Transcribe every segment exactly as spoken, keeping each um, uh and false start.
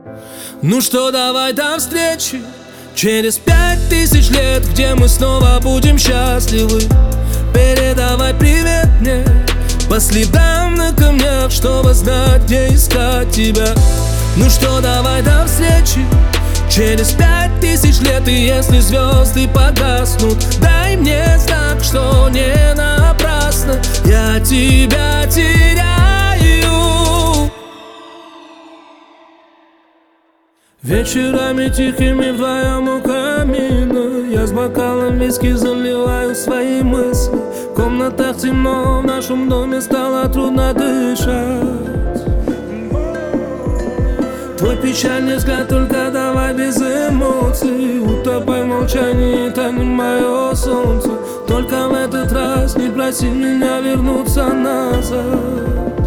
Ну что, давай до встречи через пять тысяч лет, где мы снова будем счастливы. Передавай привет мне по следам на камнях, чтобы знать, где искать тебя. Ну что, давай до встречи через пять тысяч лет, и если звезды погаснут, дай мне знак, что не напрасно я тебя теряю. Вечерами тихими вдвоем у камина я с бокалом виски заливаю свои мысли. В комнатах темно, в нашем доме стало трудно дышать. Твой печальный взгляд, только давай без эмоций. Утопай в молчании, это не мое солнце. Только в этот раз не проси меня вернуться назад.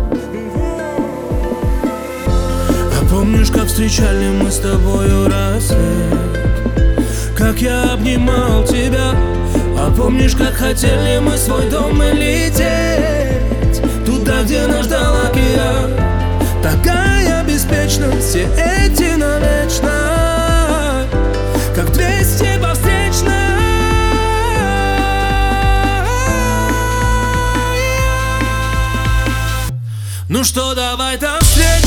Помнишь, как встречали мы с тобою рассвет, как я обнимал тебя? А помнишь, как хотели мы свой дом и лететь туда, где нас ждал океан? Такая беспечность, все эти навечно, как двести по встречной. Ну что, давай до встречи